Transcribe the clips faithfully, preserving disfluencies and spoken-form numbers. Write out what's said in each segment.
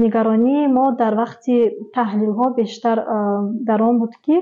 нигаронии мо дар вақти таҳлилҳо бештар дар он буд ки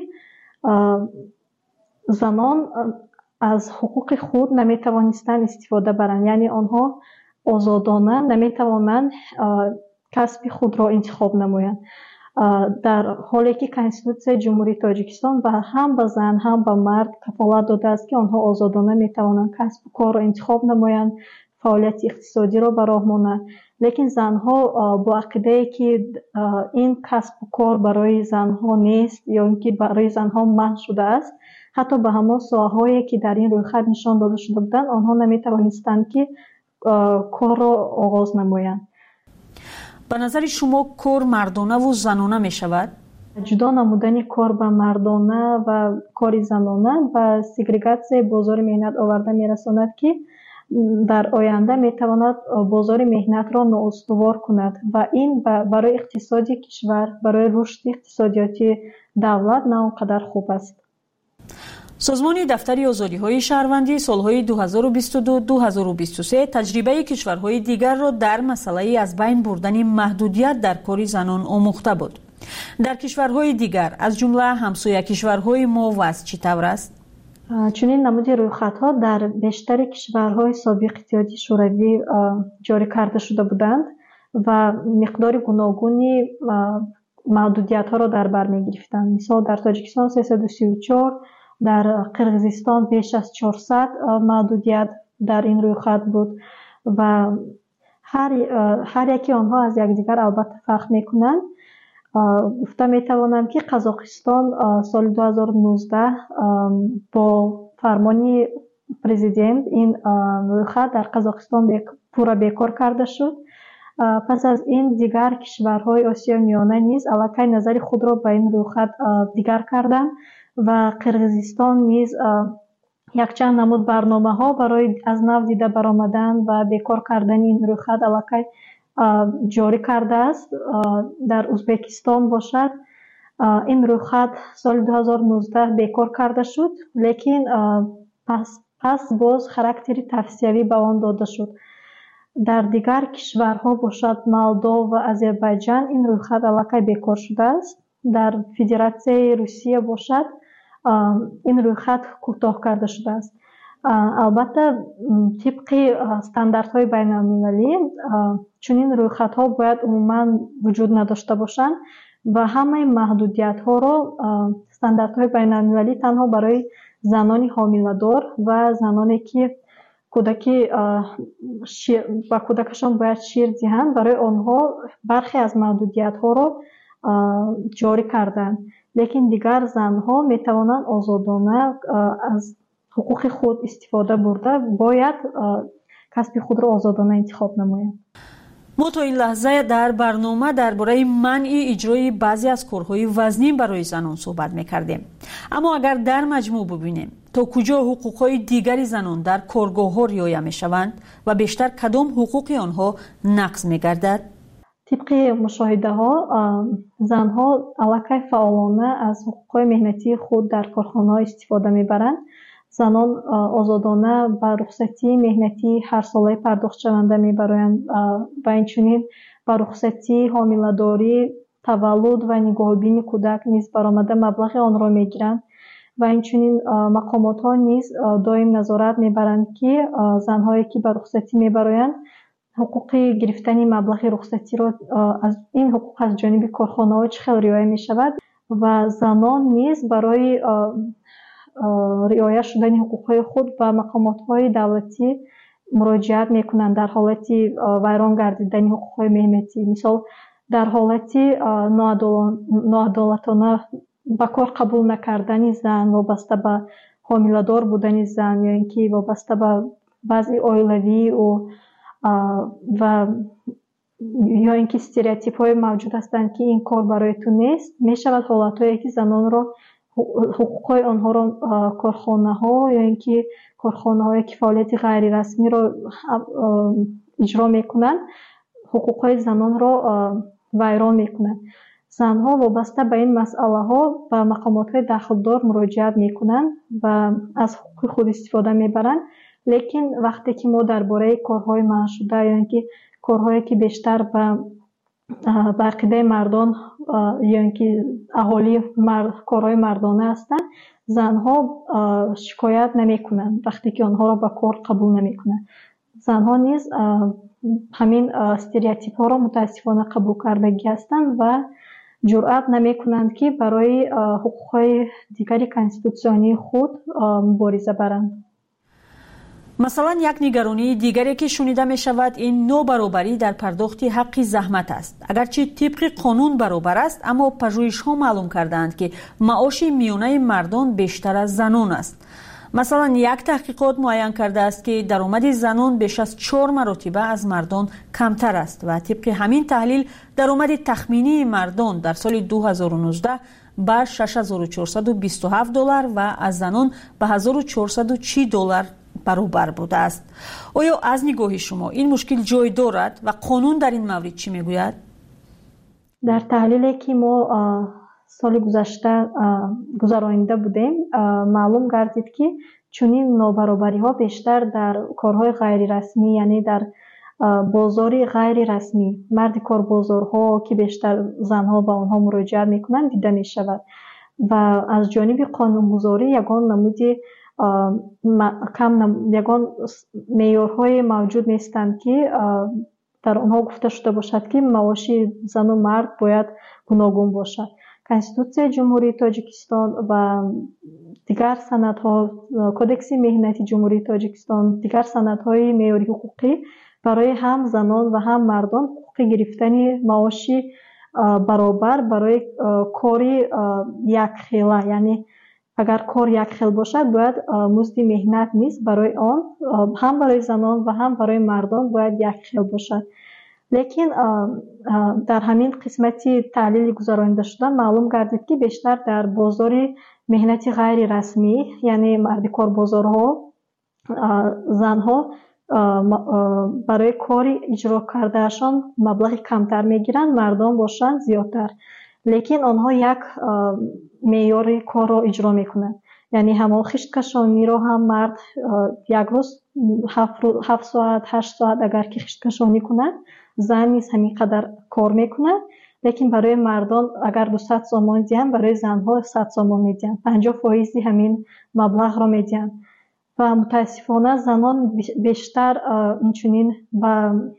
занон аз ҳуқуқи худ наметавонистанд истифода баранд, яъне онҳо озодона наметавонанд касби худро интихоб намоянд, дар ҳоле ки Конститутсияи Ҷумҳурии Тоҷикистон ба ҳам ба зан ҳам ба мард кафолат додааст ки онҳо озодона метавонанд касбу корро интихоб намоянд, фаъолияти иқтисодиро ба роҳ монанд. лекин занҳо бо ақидае ки ин касбу кор барои занҳо нест ё ин ки барои занҳо маҳв шудааст, ҳатто ба ҳамон соҳаҳое ки дар ин рӯйхат нишон дода шуда буданд, онҳо наметавонистанд ки корро оғоз намоянд. ба назари шумо кор мардонаву занона мешавад? ҷудо намудани кор ба мардона ва кори занона ба сегрегатсияи бозори меҳнат оварда мерасонад, ки дар оянда метавонад бозори меҳнатро ноустувор кунад ва ин барои иқтисоди кишвар, барои рушди иқтисодиёти давлат на он қадар хуб аст. созмони дафтари озодиҳои шаҳрвандӣ солҳои дуҳазору бисту ду - дуҳазору бисту се таҷрибаи кишварҳои дигарро дар масъалаи аз байн бурдани маҳдудият дар кори занон омӯхта буд. дар кишварҳои дигар аз ҷумла ҳамсоя кишварҳои мо вазъ чӣ тавр аст? чунин намуди рӯйхатҳо дар бештари кишварҳои собиқи иттиҳоди шӯравӣ ҷорӣ карда шуда буданд ва миқдори гуногуни маҳдудиятҳоро дар бар мегирифтанд. Мисол дар Тоҷикистон сесаду сию чор, дар Қирғизистон беш аз чорсад маҳдудият дар ин рӯйхат буд ва ҳар яки онҳо аз якдигар албатта фарқ мекунанд. гуфта метавонам ки Қазоқистон соли дуҳазору нуздаҳ бо фармони президент ин рӯйхат дар Қазоқистон пурра бекор карда шуд. пас аз ин дигар кишварҳои Осиёи Миёна низ аллакай назари худро ба ин рӯйхат дигар карданд ва Қирғизистон низ якчанд намуд барномаҳо барои аз нав дида баромадан ва бекор кардани ин рӯйхат аллакай ҷорӣ кардааст. дар Узбекистон бошад, ин рӯйхат соли дуҳазору нуздаҳ бекор карда шуд, лекин пас, пас боз характери тавсиявӣ ба он дода шуд. дар дигар кишварҳо бошад, Молдов ва Озарбойҷан, ин рӯйхат аллакай бекор шудааст. дар Федератсияи Русия бошад, ин рӯйхат кӯтоҳ карда шудааст. албатта тибқи стандартҳои байналмилалӣ чунин рӯйхатҳо бояд умуман вуҷуд надошта бошанд ва ҳамаи маҳдудиятҳоро стандартҳои байналмилалӣ танҳо барои занони ҳомиладор ва заноне ки кӯдаки ба кӯдакашон бояд шир диҳанд, барои онҳо бархе аз маҳдудиятҳоро ҷорӣ карданд. лекин дигар занҳо метавонанд озодона аз ҳуқуқи худ истифода бурда бояд касби худро озодона интихоб намоянд. мо то ин лаҳза дар барнома дар бораи манъи иҷрои баъзе аз корҳои вазнин барои занон суҳбат мекардем. аммо агар дар маҷмӯъ бубинем, то куҷо ҳуқуқҳои дигари занон дар коргоҳҳо риоя мешаванд ва бештар кадом ҳуқуқи онҳо нақз мегардад? тибқи мушоҳидаҳо, занҳо аллакай фаъолона аз ҳуқуқҳои меҳнатии худ дар корхонаҳо истифода мебаранд. занон озодона ба рухсатии меҳнатии ҳарсолаи пардохтшаванда мебароянд ва инчунин ба рухсатии ҳомиладорӣ, таваллуд ва нигоҳубини кӯдак низ баромада маблағи онро мегиранд ва инчунин мақомотҳо низ доим назорат мебаранд ки занҳое ки ба рухсатӣ мебароянд ҳуқуқи гирифтани маблағи рухсатиро, аз ин ҳуқуқ аз ҷониби корхонаҳо чӣ хел риоя мешавад ва занон низ барои риоя шудани ҳуқуқҳои худ ба мақомотҳои давлатӣ муроҷиат мекунанд дар ҳолати вайрон гардидани ҳуқуқҳои меҳнатӣ. мисол дар ҳолати ноадолатона ба кор қабул накардани зан вобаста ба ҳомиладор будани зан ё ин ки вобаста ба вазъи оилавии ӯ ва ё ин ки стереотипҳое мавҷуд ҳастанд ки ин кор барои ту нест, мешавад ҳолатҳое ки занонро ҳуқуқҳои онҳоро корхонаҳо ё ин ки корхонаҳое ки фаъолияти ғайрирасмиро иҷро мекунанд, ҳуқуқҳои занонро вайрон мекунанд. занҳо вобаста ба ин масъалаҳо ба мақомотҳои дахлдор муроҷиат мекунанд ва аз ҳуқуқи худ истифода мебаранд. лекин вақте ки мо дар бораи корҳои манъшуда ё ин ки корҳое ки бештар ба ба ақидаи мардон ё ин ки аҳоли корҳои мардона ҳастанд, занҳо шикоят намекунанд вақте ки онҳоро ба кор қабул намекунанд. занҳо низ ҳамин стереотипҳоро мутаассифона қабул кардагӣ ҳастанд ва ҷуръат намекунанд ки барои ҳуқуқҳои дигари конститутсионии худ мубориза баранд. масалан, як нигаронии дигаре ки шунида мешавад ин нобаробарӣ дар пардохти ҳаққи заҳмат аст. агарчи тибқи қонун баробар аст, аммо пажӯҳишҳо маълум кардаанд ки маоши миёнаи мардон бештар аз занон аст. масалан, як таҳқиқот муайян кардааст ки даромади занон беш аз чор маротиба аз мардон камтар аст ва тибқи ҳамин таҳлил даромади тахминии мардон дар соли ду ҳазору нуздаҳ ба шаш ҳазору чорсаду бисту ҳафт доллар ва аз занон ба ҳазору чорсаду чил доллар баробар будааст. оё аз нигоҳи шумо ин мушкил ҷой дорад ва қонун дар ин маврид чӣ мегӯяд? дар таҳлиле ки мо соли гузашта гузаронида будем, маълум гардид ки чунин нобаробариҳо бештар дар корҳои ғайрирасмӣ, яъне дар бозори ғайрирасмӣ, марди корбозорҳо ки бештар занҳо ба онҳо муроҷиат мекунанд дида мешавад ва аз ҷониби қонунгузорӣ ягон намуди кам ягон меъёрҳое мавҷуд нестанд ки дар онҳо гуфта шуда бошад ки маоши зану мард бояд гуногун бошад. конститутсияи ҷумҳурии Тоҷикистон ва дигар санадҳо, кодекси меҳнати ҷумҳурии Тоҷикистон, дигар санадҳои меъёрии ҳуқуқӣ барои ҳам занон ва ҳам мардон ҳуқуқи гирифтани маоши баробар барои кори якхела, яъне агар кор якхел бошад, бояд музди меҳнат низ барои он ҳам барои занон ва ҳам барои мардон бояд якхел бошад. лекин дар ҳамин қисмати таҳлили гузаронида шуда маълум гардид ки бештар дар бозори меҳнати ғайрирасмӣ, яъне марди корбозорҳо, занҳо барои кори иҷро кардаашон маблағи камтар мегиранд, мардон бошанд зиёдтар. лекин онҳо як меъёри корро иҷро мекунанд. яъне ҳамон хишткашониро ҳам мард як рӯз ҳафт соат ҳашт соат агар ки хишткашонӣ кунад, зан низ ҳамин қадар кор мекунад. лекин барои мардон агар дусад сомон диҳанд, барои занҳо сад сомон медиҳанд, панҷоҳ фоизи ҳамин маблағро медиҳанд. ва мутаассифона занон бештар инчунин ба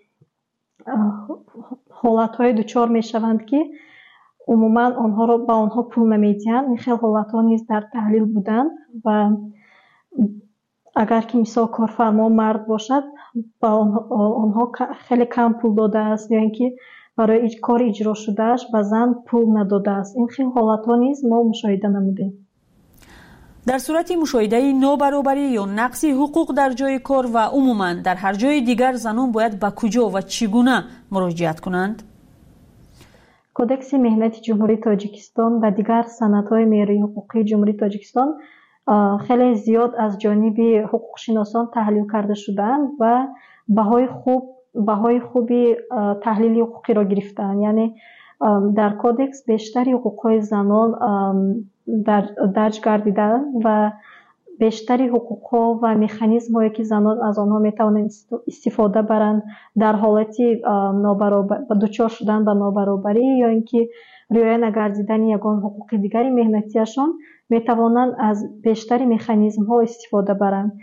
ҳолатҳое дучор мешаванд ки умуман онҳоро ба онҳо пул намедиҳанд. ин хел ҳолатҳо низ дар таҳлил буданд ва агар ки мисол корфармо мард бошад, ба онҳо хеле кам пул додааст ё ин ки барои кори иҷро шудааш ба зан пул надодааст. ин хел ҳолатҳо низ мо мушоҳида намудем. дар сурати мушоҳидаи нобаробарӣ ё нақси ҳуқуқ дар ҷои кор ва умуман дар ҳар ҷои дигар занон бояд ба куҷо ва чӣ гуна муроҷиат кунанд? кодекси меҳнати ҷумҳурии Тоҷикистон ва дигар санадҳои меъёрии ҳуқуқии ҷумҳурии Тоҷикистон хеле зиёд аз ҷониби ҳуқуқшиносон таҳлил карда шудаанд ва баҳои хуб баҳои хуби таҳлили ҳуқуқиро гирифтаанд. яъне дар кодекс бештари ҳуқуқҳои занон дарҷ гардидаанд ва бештари ҳуқуқҳо ва механизмҳое ки занон аз онҳо метавонанд истифода баранд дар ҳолати дучор шудан ба нобаробарӣ ё ин ки риоя нагардидани ягон ҳуқуқи дигари меҳнатиашон, метавонанд аз бештари механизмҳо истифода баранд.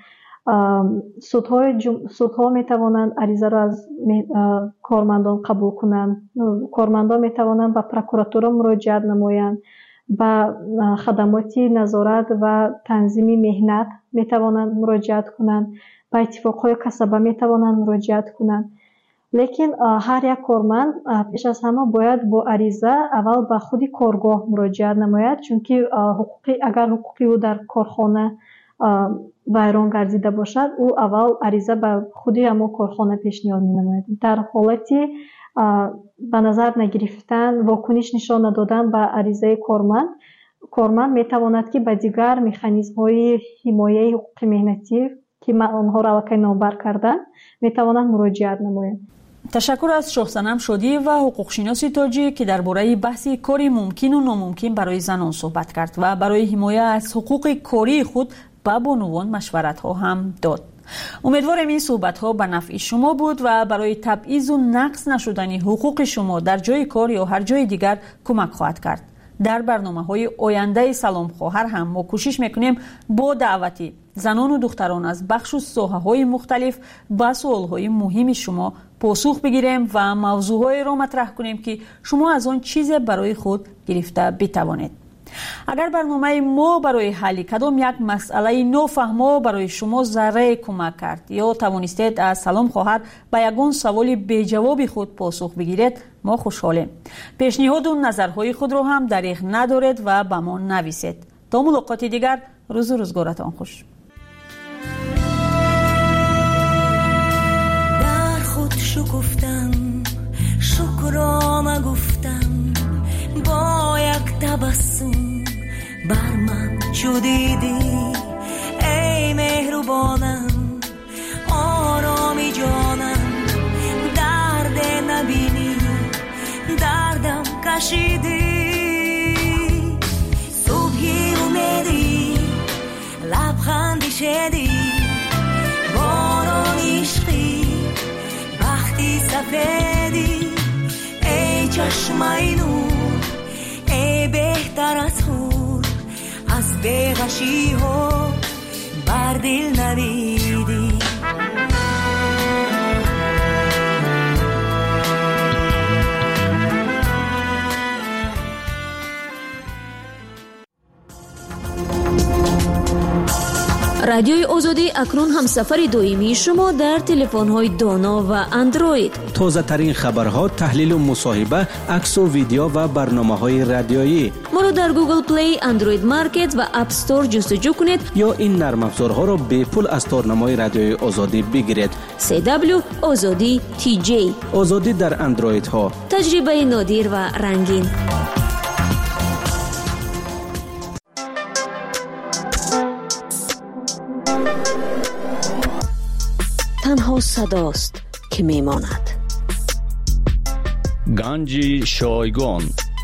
судҳо метавонанд аризаро аз кормандон қабул кунанд. кормандон метавонанд ба прокуратура муроҷиат намоянд. ба хадамоти назорат ва танзими меҳнат метавонанд муроҷиат кунанд. ба иттифоқҳои касаба метавонанд муроҷиат кунанд. лекин ҳар як корманд пеш аз ҳама бояд бо ариза аввал ба худи коргоҳ муроҷиат намояд, чунки агар ҳуқуқи ӯ дар корхона вайрон гардида бошад, ӯ аввал ариза ба худи ҳамон корхона пешниҳод менамояд. дар ҳолати ба назар нагирифтан, вокуниш нишон надодан ба аризаи корманд, корманд метавонад ки ба дигар механизмҳои ҳимояи ҳуқуқи меҳнатӣ ки онҳоро аллакай номбар карданд, метавонанд муроҷиат намоянд. ташаккур аз Шоҳсанам Шодиева, ҳуқуқшиноси тоҷик, ки дар бораи баҳси кори мумкину номумкин барои занон суҳбат кард ва барои ҳимоя аз ҳуқуқи кории худ ба бонувон машваратҳо ҳам дод. امیدوارم این صحبت ها به نفع شما بود و برای تبعیض و نقض نشدن حقوق شما در جای کار یا هر جای دیگر کمک خواهد کرد. در برنامه های آینده سلام خواهر هم ما کوشش میکنیم با دعوتی زنان و دختران از بخش و ساحه های مختلف به سوال های مهم شما پاسخ بگیریم و موضوع های را مطرح کنیم که شما از آن چیز برای خود گرفته بتوانید. اگر برنامه ما برای حل کدام یک مسئله نافهمه برای شما ذره کمک کرد یا توانستید از سلام خواهر به یگان سوال بی جواب خود پاسخ بگیرید، ما خوشحالیم. پیشنهاد و نظرهای خود را هم دریغ ندارید و به ما نویسید. تا ملاقات دیگر، روز و روزگارتان خوش. در خود شکفتم، شکرانه گفتم، با یک تبسم بر من چو دیدی. ای مهربانم، آرامی جانم، درد نبینی، دردم کشیدی. صبحی امیدی، لبخندی شدی، باران عشقی، بختی سفیدی. ای چشمای نور، ای بهتر از خور، از بیغشی ها بر دل نویدی. رادیوی آزادی اکنون هم سفر دویمی شما در تلفن‌های دانا و اندروید. تازه ترین خبرها، تحلیل و مصاحبه، عکس و ویدیو و برنامه‌های رادیویی. ما رو در گوگل پلی، اندروید مارکت و اپ استور جستجو کنید یا این نرم افزارها را به پول از تارنمای رادیوی آزادی بگیرید. سی دبلیو آزادی تی جی. آزادی در اندروید ها. تجربه نادر و رنگین. تنها صداست که میماند. گنج شایگان.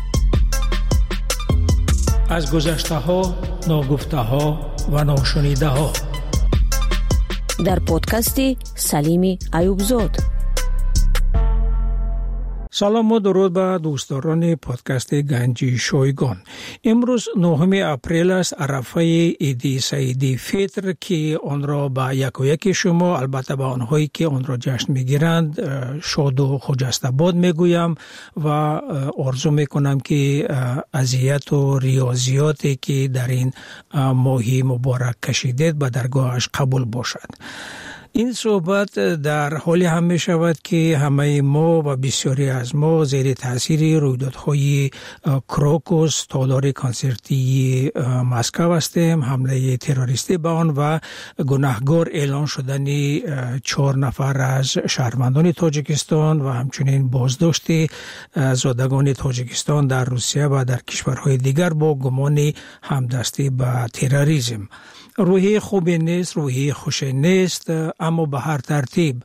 از گذشته ها، ناگفته ها و ناشنیده ها. در پادکست سلیم ایوبزاد. سلام و درود به دوستداران پادکست گنج شایگان. امروز نهم اپریل است، عرفه عید سعید فطر که آن را به یک و یک شما، البته به آنهایی که آن را جشن میگیرند، شاد و خجست‌آباد میگویم و آرزو میکنم که اذیت و ریاضیاتی که در این ماهی مبارک کشیدید به درگاهش قبول باشد. این صحبت در حالی هم می شود که همه ما و بسیاری از ما زیر تاثیر رویدادهای کروکوس، تالار کنسرتی مسکو هستیم، حمله تروریستی به آن و گناهکار اعلان شدن چهار نفر از شهروندان تاجیکستان و همچنین بازداشت زادگان تاجیکستان در روسیه و در کشورهای دیگر با گمان همدستی به تروریسم. روحی خوبی نیست، روحی خوشی نیست، اما به هر ترتیب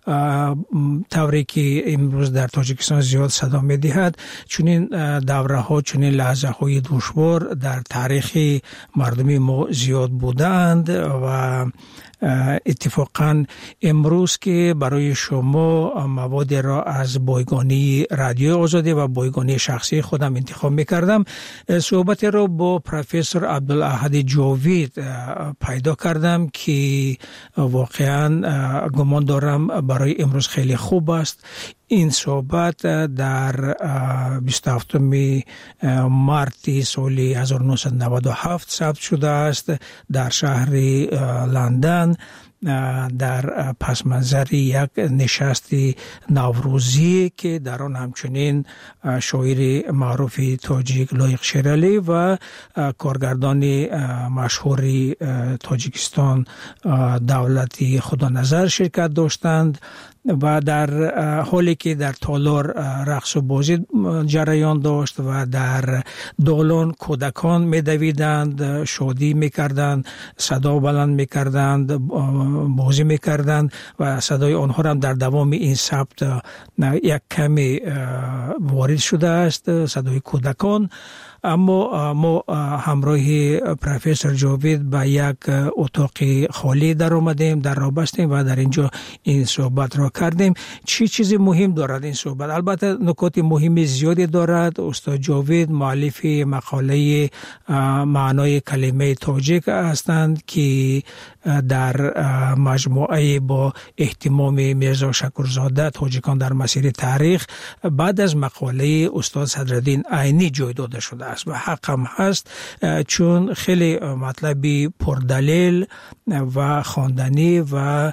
طوری که امروز در تاجیکستان زیاد صدا می دهد، چنین دوره ها، چنین لحظه های دشوار در تاریخ مردمی ما زیاد بودند و اتفاقا امروز که برای شما مواد را از بایگانی رادیو آزادی و بایگانی شخصی خودم انتخاب می‌کردم، صحبت را با پروفسور عبدالاحد جاوید پیدا کردم که واقعا گمان دارم برای امروز خیلی خوب است. این صحبت در بیست و هفتم مارت سال هزار و نهصد و نود و هفت ثبت شده است در شهر لندن در پس منظر یک نشست نوروزی که در آن همچنین شاعر معروف تاجیک لایق شیرالی و کارگردان مشهور تاجیکستان دولتی خدا نظر شرکت داشتند و در حالی که در تالار رقص و بازی جریان داشت و در دالان کودکان می‌دویدند، شادی می‌کردند، صدا بلند می‌کردند، بازی میکردند و صدای آنها هم در دوام این ثبت یک کمی وارد شده است، صدای کودکان. اما ما همراه پروفسور جاوید به یک اتاق خالی در آمدیم، در راه بستیم و در اینجا این صحبت را کردیم. چی چیزی مهم دارد این صحبت؟ البته نکات مهمی زیادی دارد. استاد جاوید مؤلف مقاله معنای کلمه تاجیک هستند که در مجموعه با اهتمام میرزا شکرزاده تاجیکان در مسیر تاریخ بعد از مقاله استاد صدرالدین عینی جای داده شده است و حق هم هست، چون خیلی مطلبی پردلیل و خواندنی و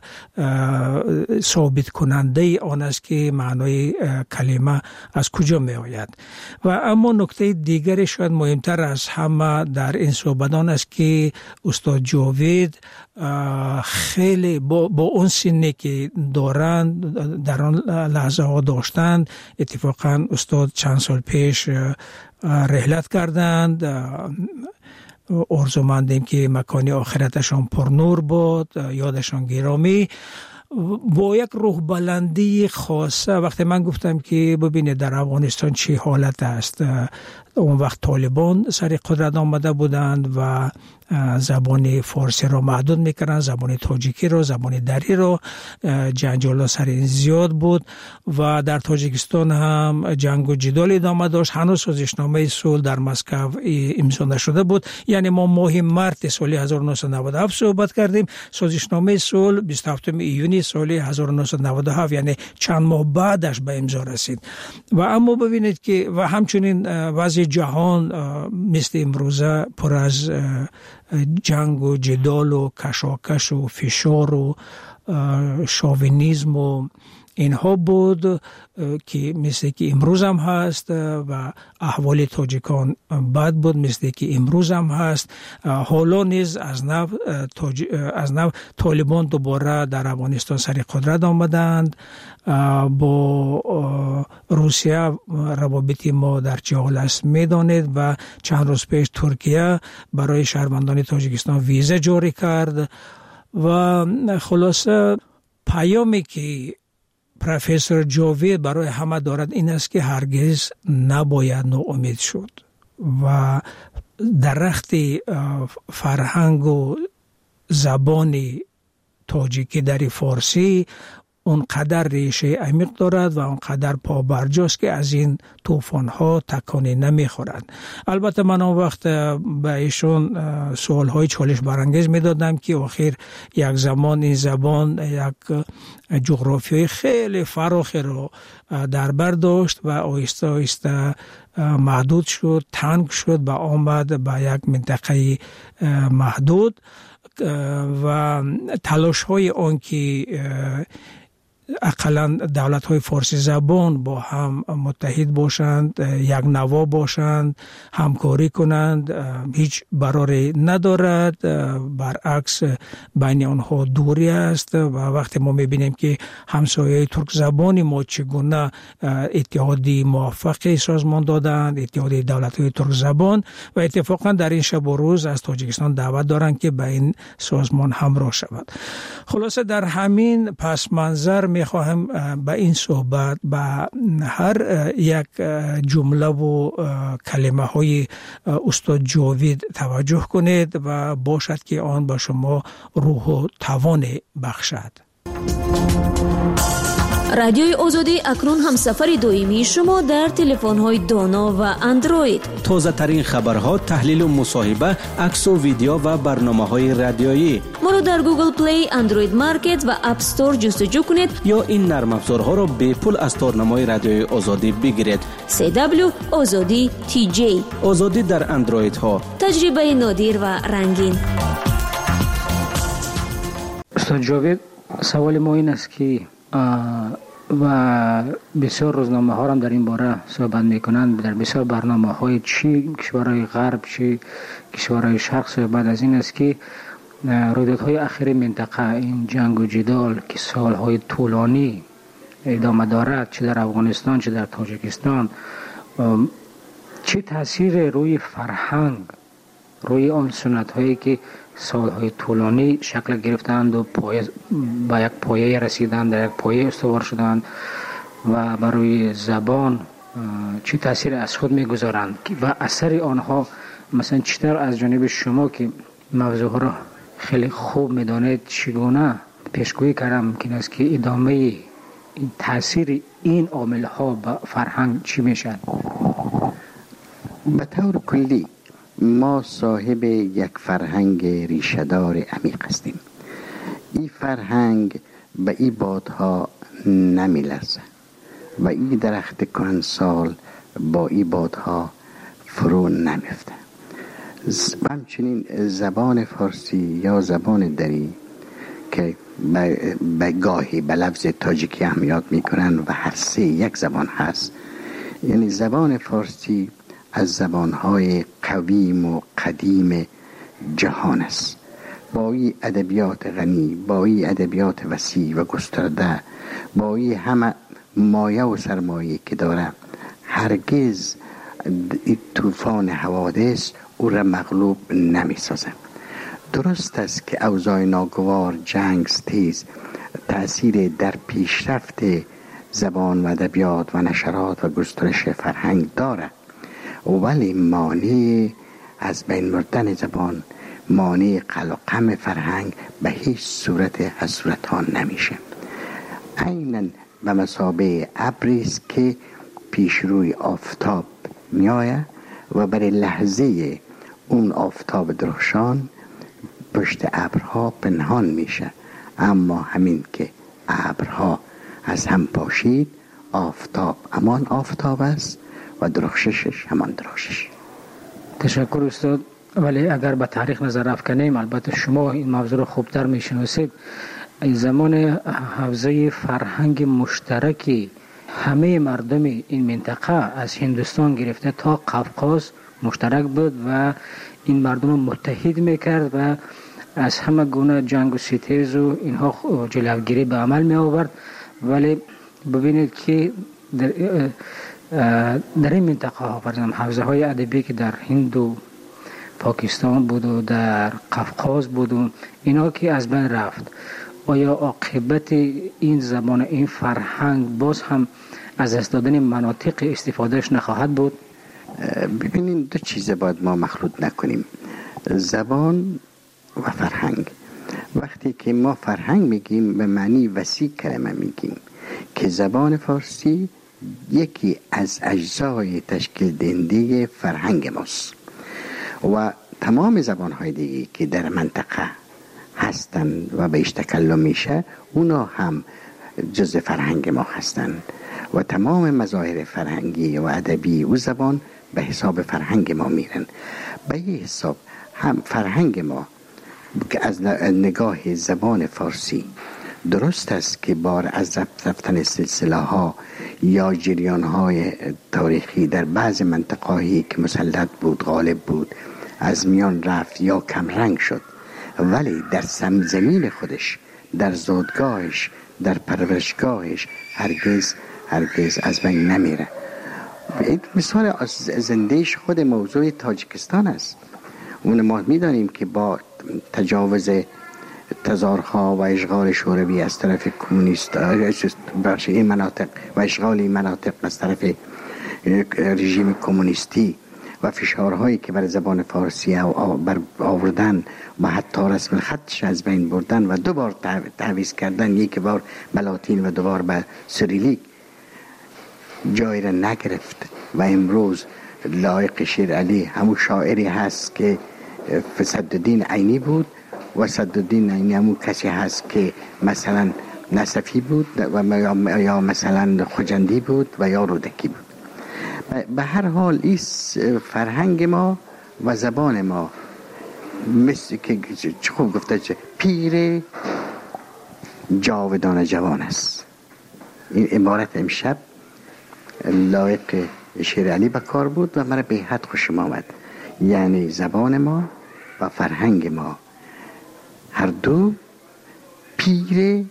ثابت کننده آن است که معنای کلمه از کجا می آید. و اما نکته دیگری شاید مهمتر از همه در این صحبت آن است که استاد جاوید خیلی با, با اون سنی که دارند در آن لحظه ها داشتند، اتفاقا استاد چند سال پیش رحلت کردند، آرزومندیم که مکان آخرتشان پرنور باد، یادشان گرامی، با یک روح بلندی خاصه. وقتی من گفتم که ببینید در افغانستان چه حالت است، اون وقت طالبان سر قدرت آمده بودند و زبان فارسی را محدود میکردن، زبان تاجیکی را، زبان دری را، جنجال سر این زیاد بود و در تاجیکستان هم جنگ و جدال ادامه داشت. هنوز سازشنامه صلح در مسکو امضا نشده بود. یعنی ما ماه مارس سال هزار و نهصد و نود و هفت صحبت کردیم، سازشنامه صلح بیست و هفتم ایونی سال هزار و نهصد و نود و هفت، یعنی چند ماه بعدش به امضا رسید. و اما ببینید که و همچنین وضع جهان مثل امروزه پر از جنگ و جدال و کشاکش و فشار و شاونیسم و اینها بود که مثل که امروز هم هست و احوال تاجیکان بد بود مثل که امروز هم هست. حالا نیز از نو تاج... از نو طالبان دوباره در افغانستان سر قدرت آمدند. با روسیه روابط ما در چه حال است میدانید و چند روز پیش ترکیه برای شهروندان تاجیکستان ویزا جاری کرد و خلاصه پیامی که پروفسور جاوید برای همه دارد این است که هرگز نباید ناامید شد و درخت فرهنگ و زبان تاجیکی در فارسی اونقدر ریشه عمیق دارد و اونقدر پابرجاست که از این طوفان ها تکانی نمیخورد. البته من اون وقت به ایشون سوال های چالش برانگیز میدادم که آخر یک زمان این زبان یک جغرافیای خیلی فراخی رو در بر داشت و آهسته آهسته محدود شد، تنگ شد و آمد به یک منطقه محدود و تلاش های آن که اقلا دولت های فارسی زبان با هم متحد باشند، یک نوا باشند، همکاری کنند، هیچ براری ندارد، برعکس بین آنها دوری است. و وقتی ما میبینیم که همسایه ترک زبانی ما چگونه اتحادی موفقی سازمان دادند، اتحادی دولت های ترک زبان، و اتفاقا در این شب و روز از تاجیکستان دعوت دارند که به این سازمان همراه شود. خلاصه در همین پس منظر میخواهم به این صحبت به هر یک جمله و کلمه های استاد جاوید توجه کنید و باشد که آن به شما روح و توان بخشد. رادیوی آزادی اکنون هم سفر دائمی شما در تلفن‌های دانا و اندروید. تازه ترین خبرها، تحلیل و مصاحبه، عکس و ویدیو و برنامه‌های رادیویی. ما رو در گوگل پلی، اندروید مارکت و اپ استور جستجو کنید یا این نرم افزارها رو به پول از تارنمای رادیوی آزادی بگیرید. سی دبلیو آزادی تی جی. آزادی در اندروید ها. تجربه نادر و رنگین. استاد جاوید، سوال ما این است که و بسیار روزنامه ها هم در این باره صحبت میکنند، در بسیار برنامه های چی کشورهای غرب چی کشورهای شرق صحبت از این است که رویدادهای اخیر منطقه، این جنگ و جدال که سالهای طولانی ادامه دارد، چه در افغانستان چه در تاجیکستان، چه تاثیر روی فرهنگ روی آن سنت هایی که سالهای طولانی شکل گرفتند و پایه با یک پایه رسیدند، در یک پایه استوار شدند و بر روی زبان چی تاثیر از خود میگذارند و اثر آنها مثلا چطور از جانب شما که موضوع را خیلی خوب میدانید چگونه پیشگویی کردم که است که ادامه این تاثیر این عامل ها به فرهنگ چی میشن؟ به طور کلی ما صاحب یک فرهنگ ریشه‌دار عمیق هستیم. این فرهنگ به این بادها نمیلرزه و این درخت کهنسال با این بادها فرو نمیفته. همچنین زبان فارسی یا زبان دری که به گاهی به لفظ تاجیکی هم یاد میکنن و هر سه یک زبان هست، یعنی زبان فارسی از زبانهای قویم و قدیم جهان است. با این ادبیات غنی، با این ادبیات وسیع و گسترده، با این همه مایه و سرمایه که داره، هرگز طوفان حوادث او را مغلوب نمی سازه. درست است که اوضاع ناگوار، جنگ تیز تأثیر در پیشرفت زبان و ادبیات و نشرات و گسترش فرهنگ داره، ولی مانع از بین بردن زبان، مانع قلقم فرهنگ به هیچ صورت از صورتها نمیشه. عیناً به مثابه ابری است که پیش روی آفتاب میآید و برای لحظه اون آفتاب درخشان پشت ابرها پنهان میشه، اما همین که ابرها از هم پاشید، آفتاب همان آفتاب است و درخششش همان درخشش. تشکر استاد. ولی اگر به تاریخ نظر افکنیم، البته شما این موضوع رو خوبتر میشناسید، این زمان حوزه فرهنگ مشترکی همه مردم این منطقه از هندوستان گرفته تا قفقاز مشترک بود و این مردم متحد میکرد و از همه گونه جنگ و ستیز و اینها جلوگیری به عمل می آورد. ولی ببینید که در, در این منطقه ها فرضاً حوزه های ادبی که در هند و پاکستان بود و در قفقاز بود و اینا که از بین رفت، آیا عاقبت این زبان، این فرهنگ باز هم از دست دادن مناطق استفادهش نخواهد بود؟ ببینید دو چیز باید ما مخلوط نکنیم، زبان و فرهنگ. وقتی که ما فرهنگ میگیم به معنی وسیع کلمه میگیم که زبان فارسی یکی از اجزای تشکیل دهنده فرهنگ ماست و تمام زبانهای دیگه که در منطقه هستند و بهش تکلم میشه اونا هم جز فرهنگ ما هستند و تمام مظاهر فرهنگی و ادبی و زبان به حساب فرهنگ ما میرن. به این حساب هم فرهنگ ما که از نگاه زبان فارسی درست است که بار از رفتن سلسله ها یا جریان های تاریخی در بعض منطقه‌ای که مسلط بود، غالب بود، از میان رفت یا کم رنگ شد، ولی در سمزمین خودش، در زادگاهش، در پرورشگاهش هرگز هرگز از بین نمیره. این مثال زندهش خود موضوع تاجیکستان است. اون ما میدانیم که با تجاوز تزارها و اشغال شوروی از طرف کمونیست بخش این مناطق و اشغال این مناطق از طرف رژیم کمونیستی و فشارهایی که بر زبان فارسی بر آوردن و حتی رسم خطش از بین بردن و دو بار تعویض کردن، یک بار به لاتین و دو بار به سریلیک، جای را نگرفت و امروز لایق شیر علی همون شاعری هست که صدالدین عینی بود و صدالدین عینی همون کسی هست که مثلا نصفی بود و یا مثلا خجندی بود و یا رودکی بود. به هر حال این فرهنگ ما و زبان ما مثل که چه خوب گفته چه پیر جاودان جوان است. این عبارت امشب لایق شیر علی بکار بود و مرا به حد خوشم آمد. یعنی زبان ما و فرهنگ ما هر دو پیر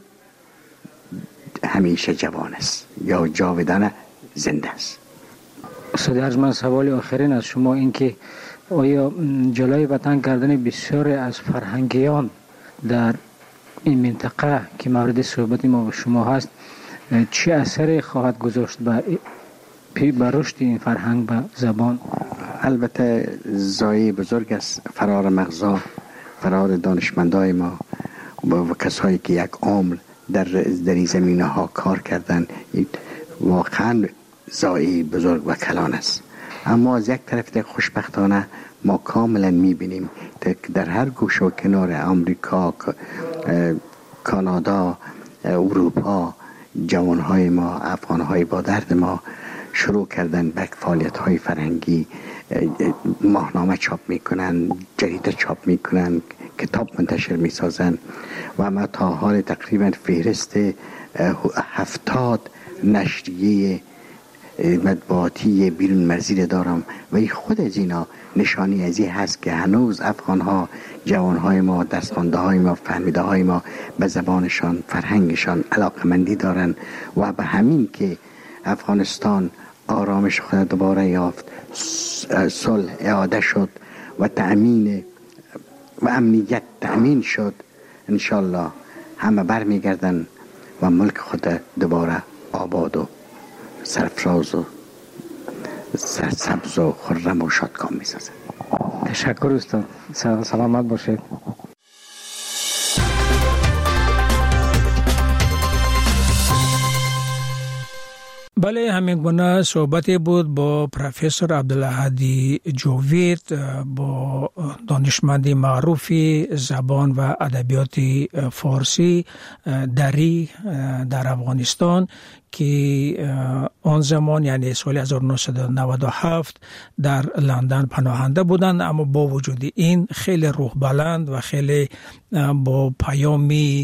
همیشه جوان است یا جاودان زنده است. استاد ارجمند، سوال آخرین از شما این که آیا جلوی وطن کردن بسیاری از فرهنگیان در این منطقه که مورد صحبت ما و شما هست چه اثری خواهد گذاشت به به رشد این فرهنگ و زبان؟ البته زایی بزرگ است فرار مغزا، فرار دانشمندای ما و کسایی که یک عمر در در این زمینه ها کار کردن، واقعا زایی بزرگ و کلان است. اما از یک طرف دیگه خوشبختانه ما کاملا میبینیم در هر گوشه و کنار آمریکا، کانادا، اروپا، جوانهای ما، افغانهای با درد ما شروع کردن به فعالیت‌های فرهنگی، ماهنامه چاپ میکنن، جریده چاپ میکنن، کتاب منتشر میسازن و ما تا حال تقریبا فهرست هفتاد نشریه مطبوعاتی بیرون مرزی دارم و این خود از اینا نشانی از این هست که هنوز افغانها، جوانهای ما، دستخوانده های ما، فهمیده های ما به زبانشان، فرهنگشان علاقمندی دارن و به همین که افغانستان آرامش خود دوباره یافت، صلح اعاده شد و تأمین و امنیت تأمین شد، انشالله همه برمیگردن و ملک خود دوباره آباد و سرفراز و سرسبز و خرم و شادکام میسازن. تشکر استاد، سلامت باشید. بله، همین گونه صحبتی بود با پروفسور عبدالهادی جاوید، با دانشمند معروفی زبان و ادبیات فارسی دری در افغانستان که آن زمان یعنی سال هزار و نهصد و نود و هفت در لندن پناهنده بودند، اما با وجود این خیلی روح بلند و خیلی با پیامی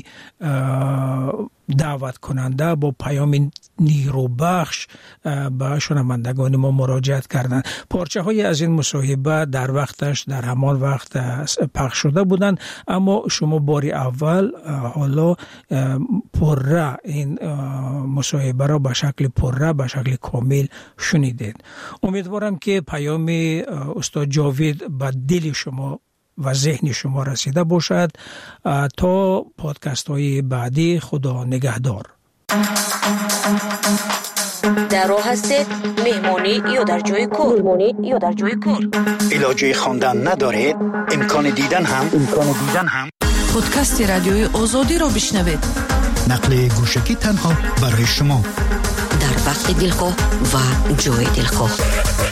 دعوت کننده، با پیام نیروبخش به شنوندگان ما مراجعت کردند. پارچه های از این مصاحبه در وقتش در همان وقت پخش شده بودند، اما شما باری اول حالا پره این مصاحبه را به شکل پره به شکل کامل شنیدید. امیدوارم که پیام استاد جاوید به دل شما و ذهن شما رسیده باشد. تا پادکست های بعدی، خدا نگهدار. در راه هستید مهمانی یا در جای کار؟ مهمانی یا در جای کار؟ علاجه خواندن ندارید؟ امکان دیدن هم امکان دیدن هم پادکست رادیوی آزادی را بشنوید. نقل گوشکی تنها برای شما در وقت دلخواه و جای دلخواه.